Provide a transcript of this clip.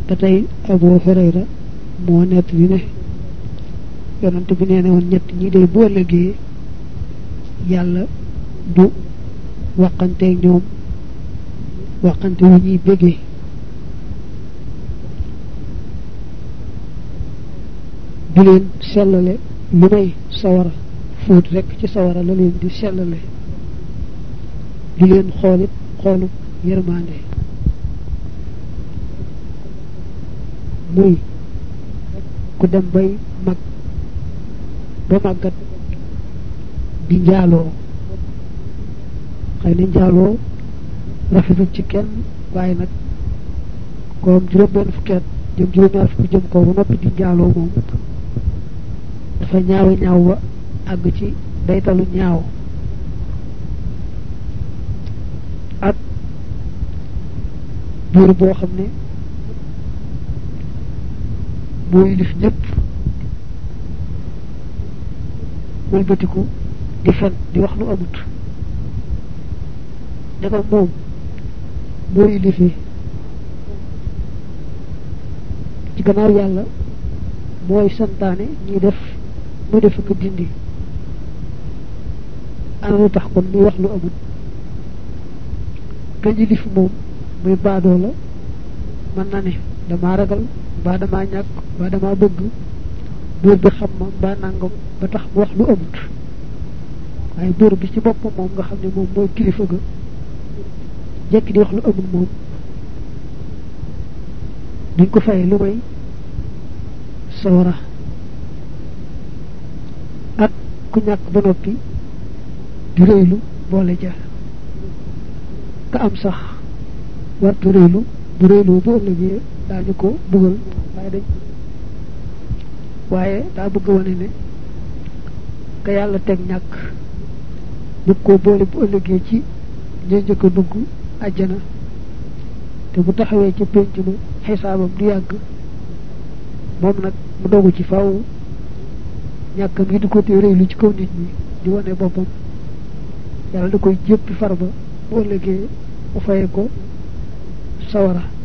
batay Abu Hurayra mo net bi ne yonent bi neene won ñett ñi day bo legge yalla du waxante ak ñoom waxante wu ñi bëgge du leen sellale lu may sawara fuut rek ci sawara la leen di sellale du leen xoolit xoolu yermande muy ku dem bay mag ba magat di njaaloo xëy na njaaloo rafetul ci kenn waaye nag koom juróom benn fukkeet jëm juróom ñaar fukki jëm ko ba noppi di njaaloo moom dafa ñaaw ñaaw ba àgg ci daytalu ñaaw ak buur boo xam ne mooy lif ñëpp wëlbatiku di fen di wax lu amut daga moom mooy lifi ci gannaaw yàlla mooy santaane ñi def mu def ko dindi ana lu tax kon muy wax lu amut kañi lif moom muy baadoo la man na ne dama ragal ba dama ñàkk ba dama bëgg buur bi xam ma ba nangam ba tax mu wax lu amut waaye buur bi ci boppam moom nga xam ne moom mooy kilifa ga jekk di wax lu amul moom duñ ko fayee lu may sawara ak ku ñàkk ba noppi di réylu boole ja ka am sax wartu réylu bu réylu bu ëllëgee daañu ko bugal waaye daa bëgg wane ne ka yàlla teg ñàkk bu ko boole bu ëllëgee ci ñe njëkk a dugg àjjana te bu taxawee ci penc ma xisaabam du yàgg moom nag mu dogu ci faaw ñàkkam gi di ko téere lu ci kaw nit ñi di wane boppam yàlla da koy jéppi farba bu ëllëgee mu fayee ko sawara